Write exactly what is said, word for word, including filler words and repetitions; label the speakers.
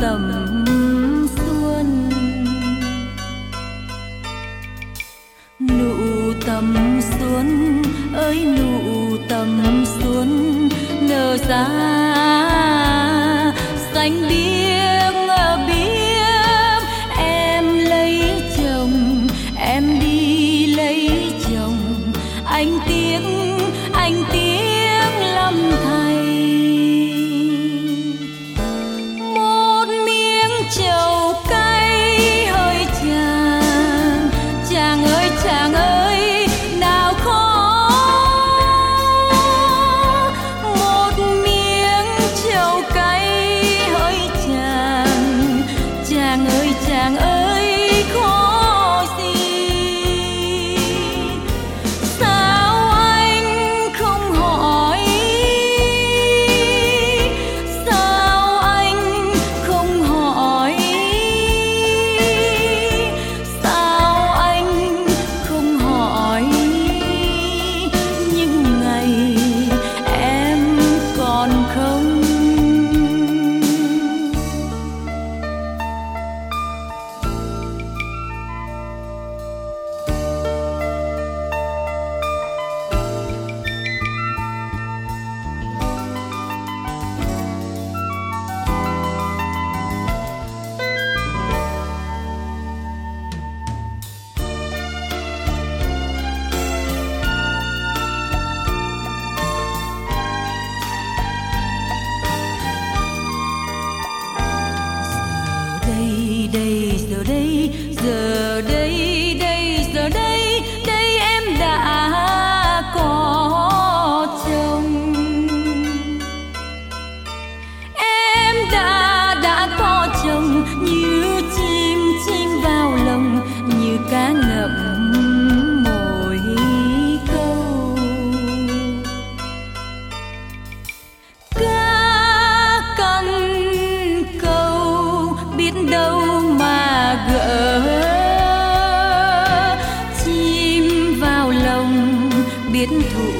Speaker 1: tầm xuân, nụ tầm xuân ơi nụ tầm xuân nở ra xanh biếc biếc. Em lấy chồng, em đi lấy chồng, anh tiếc anh tiếc lắm thầy. Một miếng trầu cay hơi chàng, chàng ơi chàng ơi nào khó. Một miếng trầu cay hơi chàng, chàng ơi chàng ơi khó gì. Sao anh không hỏi, sao anh không hỏi, sao anh không hỏi những ngày em còn không. Đây giờ đây giờ đây đây giờ đây đây em đã có chồng, em đã đã có chồng. Như chim chim vào lồng, như cá ngậm mồi câu. Cá cần câu biết đâu mà gỡ, chim vào lòng biết thủ